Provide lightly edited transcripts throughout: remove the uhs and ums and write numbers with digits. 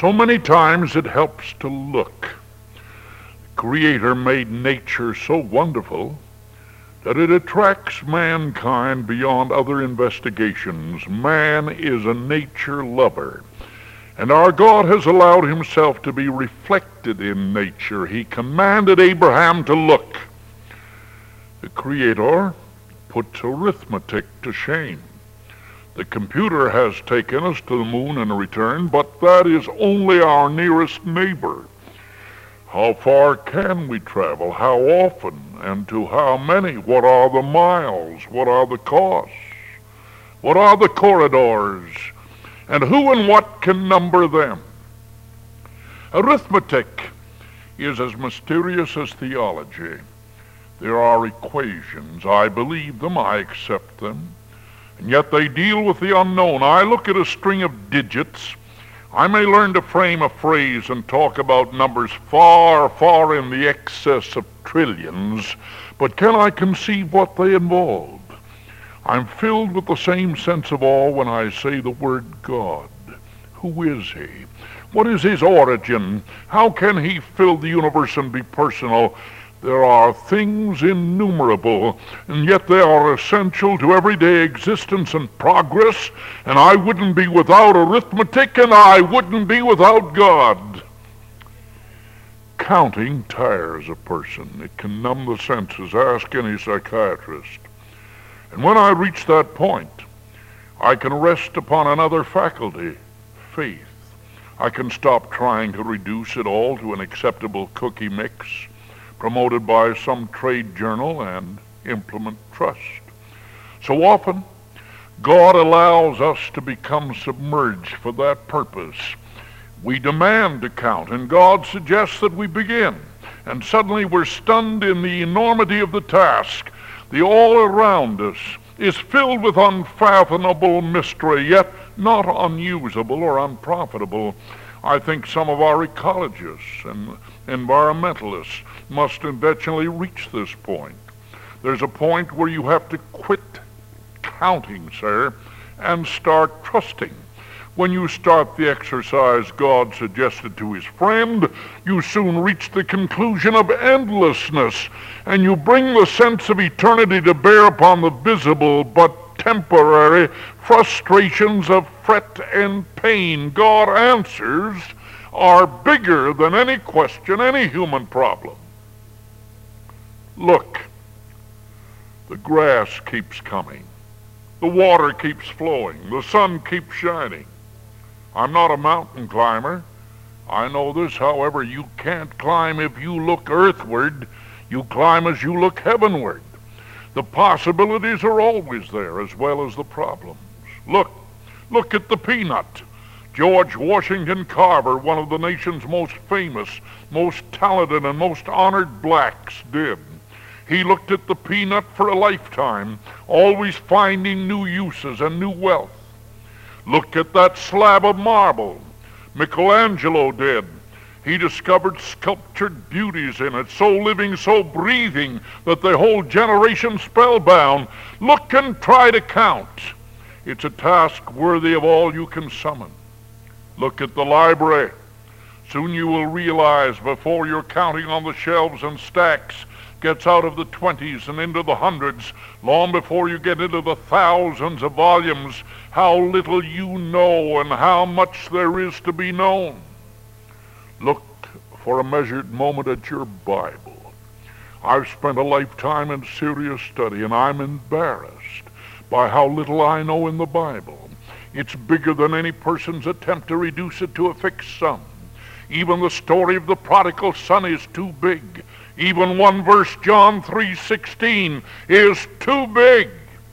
So many times it helps to look. The Creator made nature so wonderful that it attracts mankind beyond other investigations. Man is a nature lover, and our God has allowed himself to be reflected in nature. He commanded Abraham to look. The Creator puts arithmetic to shame. The computer has taken us to the moon and returned, but that is only our nearest neighbor. How far can we travel? How often? And to how many? What are the miles? What are the costs? What are the corridors? And who and what can number them? Arithmetic is as mysterious as theology. There are equations. I believe them. I accept them. And yet they deal with the unknown. I look at a string of digits. I may learn to frame a phrase and talk about numbers far, far in the excess of trillions, but can I conceive what they involve? I'm filled with the same sense of awe when I say the word God. Who is he? What is his origin? How can he fill the universe and be personal? There are things innumerable, and yet they are essential to everyday existence and progress, and I wouldn't be without arithmetic, and I wouldn't be without God. Counting tires a person. It can numb the senses. Ask any psychiatrist. And when I reach that point, I can rest upon another faculty, faith. I can stop trying to reduce it all to an acceptable cookie mix promoted by some trade journal and implement trust. So often, God allows us to become submerged for that purpose. We demand to count, and God suggests that we begin. And suddenly we're stunned in the enormity of the task. The all around us is filled with unfathomable mystery, yet not unusable or unprofitable. I think some of our ecologists and environmentalists must eventually reach this point. There's a point where you have to quit counting, sir, and start trusting. When you start the exercise God suggested to his friend, you soon reach the conclusion of endlessness, and you bring the sense of eternity to bear upon the visible but temporary frustrations of fret and pain. God answers are bigger than any question, any human problem. Look, the grass keeps coming. The water keeps flowing. The sun keeps shining. I'm not a mountain climber. I know this, however, you can't climb if you look earthward. You climb as you look heavenward. The possibilities are always there as well as the problems. Look at the peanut. George Washington Carver, one of the nation's most famous, most talented, and most honored blacks, did. He looked at the peanut for a lifetime, always finding new uses and new wealth. Look at that slab of marble. Michelangelo did. He discovered sculptured beauties in it, so living, so breathing, that the whole generation spellbound. Look and try to count. It's a task worthy of all you can summon. Look at the library. Soon you will realize, before your counting on the shelves and stacks gets out of the 20s and into the hundreds, long before you get into the thousands of volumes, how little you know and how much there is to be known. Look for a measured moment at your Bible. I've spent a lifetime in serious study, and I'm embarrassed by how little I know in the Bible. It's bigger than any person's attempt to reduce it to a fixed sum. Even the story of the prodigal son is too big. Even one verse, John 3:16, is too big.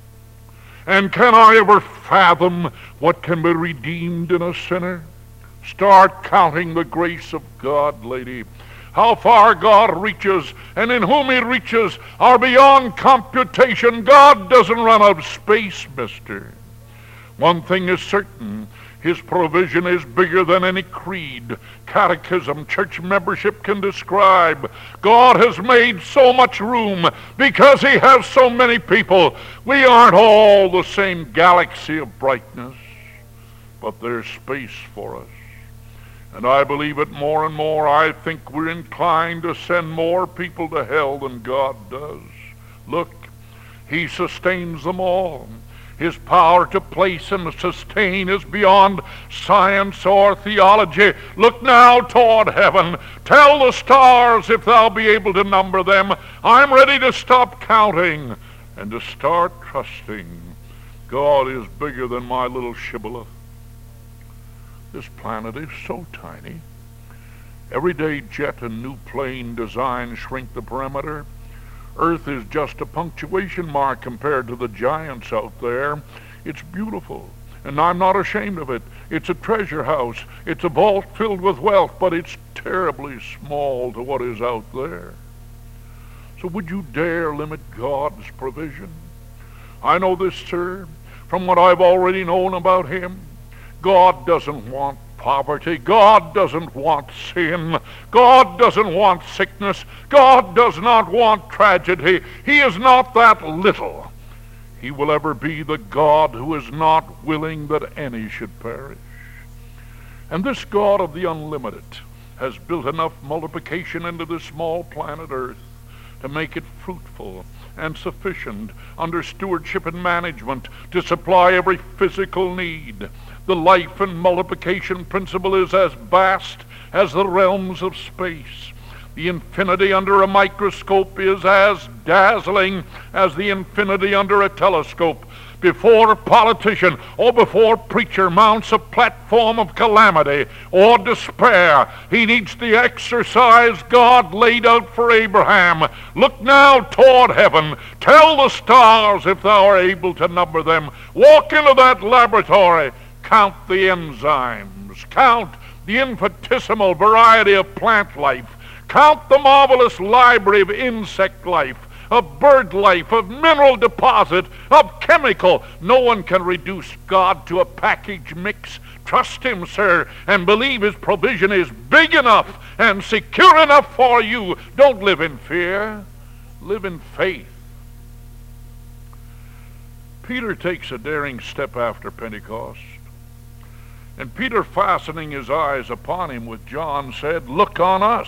And can I ever fathom what can be redeemed in a sinner? Start counting the grace of God, lady. How far God reaches, and in whom he reaches, are beyond computation. God doesn't run out of space, mister. One thing is certain. His provision is bigger than any creed, catechism, church membership can describe. God has made so much room because he has so many people. We aren't all the same galaxy of brightness, but there's space for us. And I believe it more and more. I think we're inclined to send more people to hell than God does. Look, he sustains them all. His power to place and sustain is beyond science or theology. Look now toward heaven. Tell the stars if thou be able to number them. I'm ready to stop counting and to start trusting. God is bigger than my little shibboleth. This planet is so tiny. Everyday jet and new plane design shrink the perimeter. Earth is just a punctuation mark compared to the giants out there. It's beautiful, and I'm not ashamed of it. It's a treasure house. It's a vault filled with wealth, but it's terribly small to what is out there. So would you dare limit God's provision? I know this, sir, from what I've already known about him. God doesn't want poverty. God doesn't want sin. God doesn't want sickness. God does not want tragedy. He is not that little. He will ever be the God who is not willing that any should perish. And this God of the unlimited has built enough multiplication into this small planet Earth to make it fruitful and sufficient under stewardship and management to supply every physical need. The life and multiplication principle is as vast as the realms of space. The infinity under a microscope is as dazzling as the infinity under a telescope. Before a politician or before preacher mounts a platform of calamity or despair, he needs the exercise God laid out for Abraham. Look now toward heaven. Tell the stars if thou art able to number them. Walk into that laboratory. Count the enzymes. Count the infinitesimal variety of plant life. Count the marvelous library of insect life, of bird life, of mineral deposit, of chemical. No one can reduce God to a package mix. Trust him, sir, and believe his provision is big enough and secure enough for you. Don't live in fear. Live in faith. Peter takes a daring step after Pentecost. And Peter, fastening his eyes upon him with John, said, "Look on us."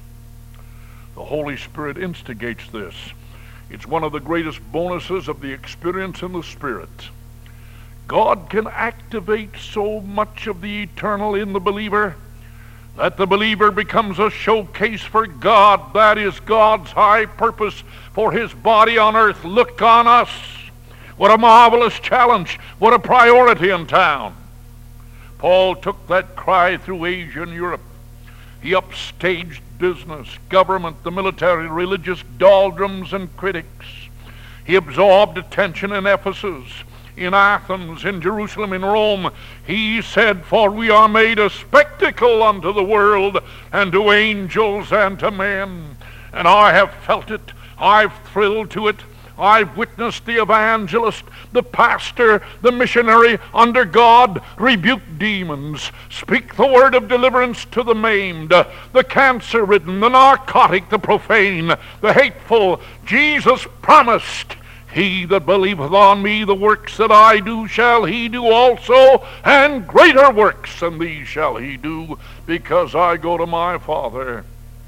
The Holy Spirit instigates this. It's one of the greatest bonuses of the experience in the Spirit. God can activate so much of the eternal in the believer that the believer becomes a showcase for God. That is God's high purpose for his body on earth. Look on us. What a marvelous challenge. What a priority in town. Paul took that cry through Asia and Europe. He upstaged business, government, the military, religious doldrums and critics. He absorbed attention in Ephesus, in Athens, in Jerusalem, in Rome. He said, "For we are made a spectacle unto the world, and to angels, and to men." And I have felt it. I've thrilled to it. I've witnessed the evangelist, the pastor, the missionary under God rebuke demons, speak the word of deliverance to the maimed, the cancer-ridden, the narcotic, the profane, the hateful. Jesus promised, "He that believeth on me, the works that I do shall he do also, and greater works than these shall he do, because I go to my Father."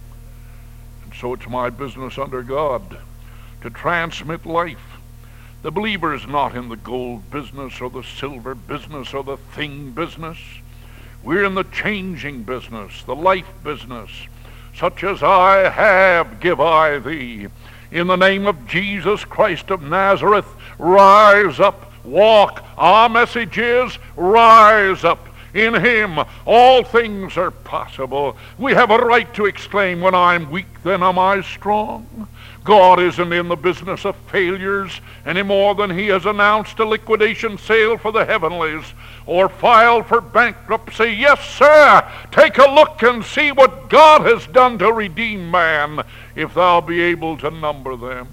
And so it's my business under God to transmit life. The believer is not in the gold business or the silver business or the thing business. We're in the changing business, the life business. Such as I have, give I thee. In the name of Jesus Christ of Nazareth, rise up, walk. Our message is, rise up. In him all things are possible. We have a right to exclaim, when I'm weak, then am I strong. God isn't in the business of failures any more than he has announced a liquidation sale for the heavenlies or filed for bankruptcy. Yes, sir, take a look and see what God has done to redeem man, if thou be able to number them.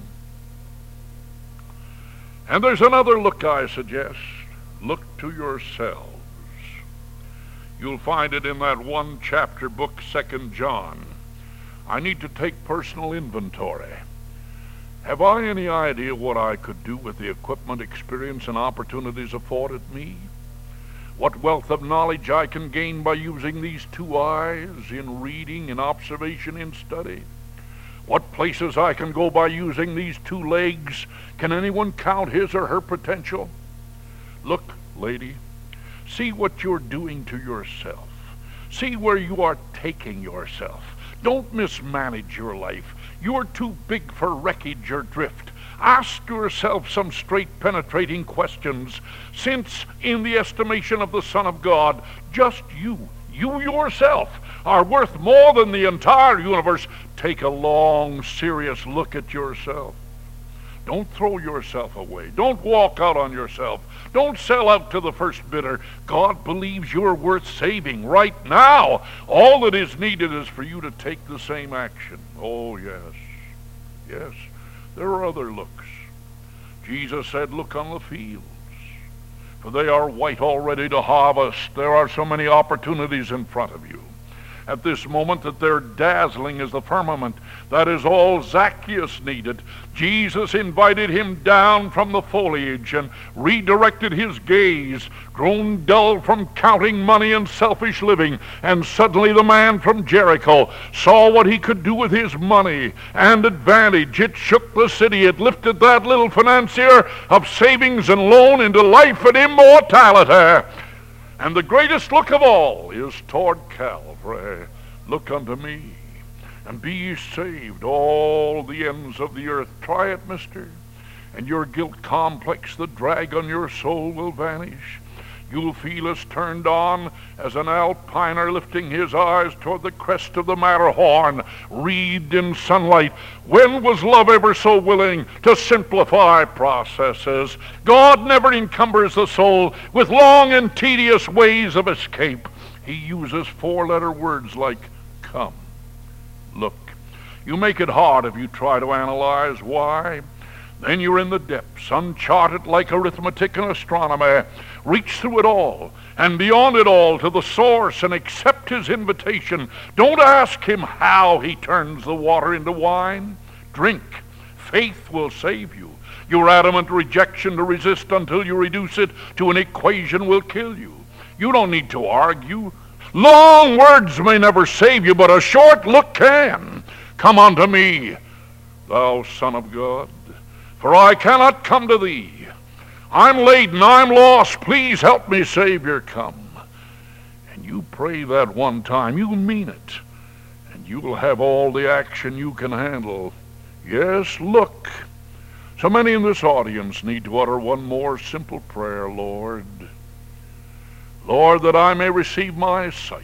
And there's another look I suggest. Look to yourselves. You'll find it in that one chapter book, 2 John. I need to take personal inventory. Have I any idea what I could do with the equipment, experience, and opportunities afforded me? what wealth of knowledge I can gain by using these two eyes in reading, in observation, in study. What places I can go by using these two legs. Can anyone count his or her potential? Look, lady, see what you're doing to yourself. See where you are taking yourself. Don't mismanage your life. You're too big for wreckage or drift. Ask yourself some straight, penetrating questions, since in the estimation of the Son of God, just you yourself, are worth more than the entire universe. Take a long, serious look at yourself. Don't throw yourself away. Don't walk out on yourself. Don't sell out to the first bidder. God believes you're worth saving right now. All that is needed is for you to take the same action. Oh, yes. Yes, there are other looks. Jesus said, look on the fields, for they are white already to harvest. There are so many opportunities in front of you at this moment that they're dazzling as the firmament. That is all Zacchaeus needed. Jesus invited him down from the foliage and redirected his gaze, grown dull from counting money and selfish living, and suddenly the man from Jericho saw what he could do with his money and advantage. It shook the city. It lifted that little financier of savings and loan into life and immortality. And the greatest look of all is toward Calvary. Look unto me, and be ye saved, all the ends of the earth. Try it, mister, and your guilt complex, the drag on your soul, will vanish. You'll feel as turned on as an alpiner lifting his eyes toward the crest of the Matterhorn, wreathed in sunlight. When was love ever so willing to simplify processes? God never encumbers the soul with long and tedious ways of escape. He uses four-letter words like come, look. You make it hard if you try to analyze why. Then you're in the depths, uncharted like arithmetic and astronomy. Reach through it all and beyond it all to the source and accept his invitation. Don't ask him how he turns the water into wine. Drink. Faith will save you. Your adamant rejection to resist until you reduce it to an equation will kill you. You don't need to argue. Long words may never save you, but a short look can. Come unto me, thou Son of God, for I cannot come to thee. I'm laden, I'm lost, please help me, Savior, come. And you pray that one time, you mean it, and you'll have all the action you can handle. Yes, look. So many in this audience need to utter one more simple prayer, Lord. Lord, that I may receive my sight,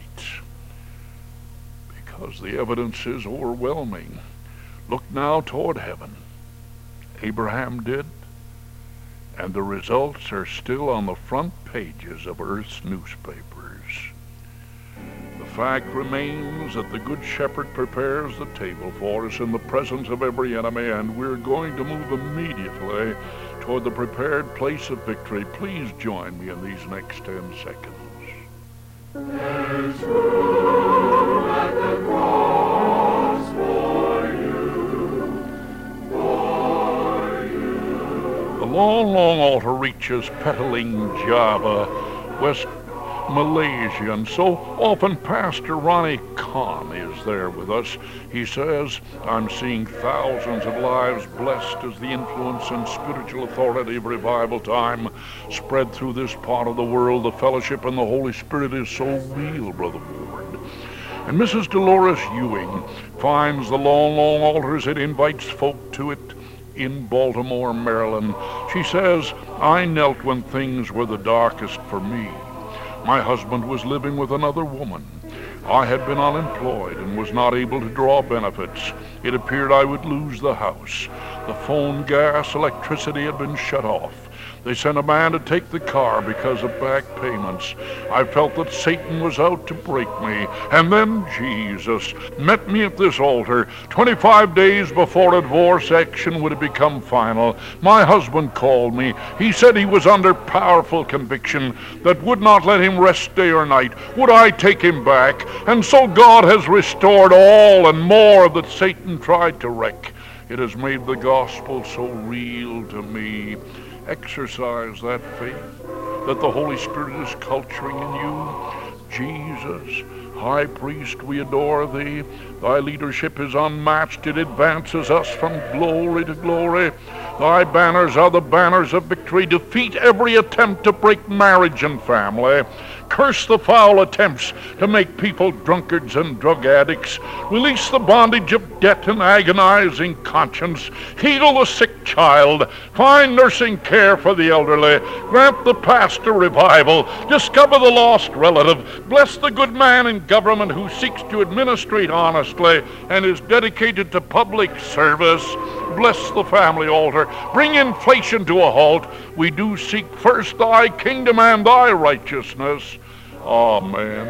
because the evidence is overwhelming. Look now toward heaven. Abraham did, and the results are still on the front pages of Earth's newspapers. The fact remains that the Good Shepherd prepares the table for us in the presence of every enemy, and we're going to move immediately toward the prepared place of victory. Please join me in these next 10 seconds. There's room at the cross for you, for you. The long, long altar reaches Petaling, Java, West Malaysia, and so often Pastor Ronnie Kahn is there with us. He says, I'm seeing thousands of lives blessed as the influence and spiritual authority of revival time spread through this part of the world. The fellowship and the Holy Spirit is so real, Brother Ward. And Mrs. Dolores Ewing finds the long, long altars and invites folk to it in Baltimore, Maryland. She says, I knelt when things were the darkest for me. My husband was living with another woman. I had been unemployed and was not able to draw benefits. It appeared I would lose the house. The phone, gas, electricity had been shut off. They sent a man to take the car because of back payments. I felt that Satan was out to break me. And then Jesus met me at this altar 25 days before a divorce action would have become final. My husband called me. He said he was under powerful conviction that would not let him rest day or night. Would I take him back? And so God has restored all and more that Satan tried to wreck. It has made the gospel so real to me. Exercise that faith that the Holy Spirit is culturing in you. Jesus, High Priest, we adore thee. Thy leadership is unmatched. It advances us from glory to glory. Thy banners are the banners of victory. Defeat every attempt to break marriage and family. Curse the foul attempts to make people drunkards and drug addicts. Release the bondage of debt and agonizing conscience. Heal the sick child. Find nursing care for the elderly. Grant the pastor revival. Discover the lost relative. Bless the good man in government who seeks to administrate honestly and is dedicated to public service. Bless the family altar. Bring inflation to a halt. We do seek first thy kingdom and thy righteousness. Amen.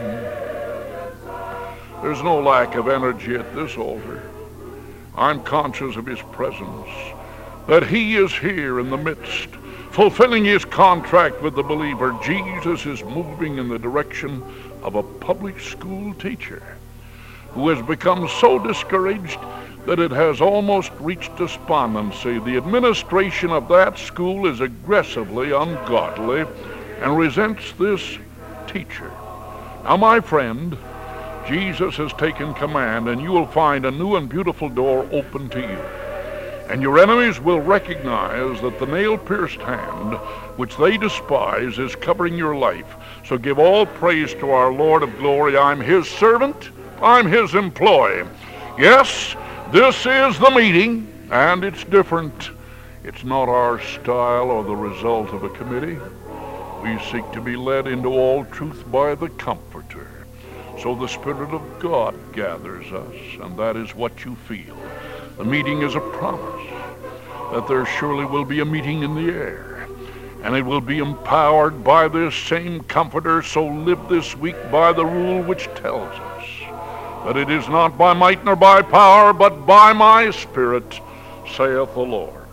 There's no lack of energy at this altar. I'm conscious of his presence, that he is here in the midst, fulfilling his contract with the believer. Jesus is moving in the direction of a public school teacher who has become so discouraged that it has almost reached despondency. The administration of that school is aggressively ungodly and resents this teacher. Now, my friend, Jesus has taken command, and you will find a new and beautiful door open to you. And your enemies will recognize that the nail-pierced hand, which they despise, is covering your life. So give all praise to our Lord of glory. I'm his servant. I'm his employee. Yes, this is the meeting, and it's different. It's not our style or the result of a committee. We seek to be led into all truth by the Comforter. So the Spirit of God gathers us, and that is what you feel. The meeting is a promise that there surely will be a meeting in the air, and it will be empowered by this same Comforter. So live this week by the rule which tells us that it is not by might nor by power, but by my Spirit, saith the Lord.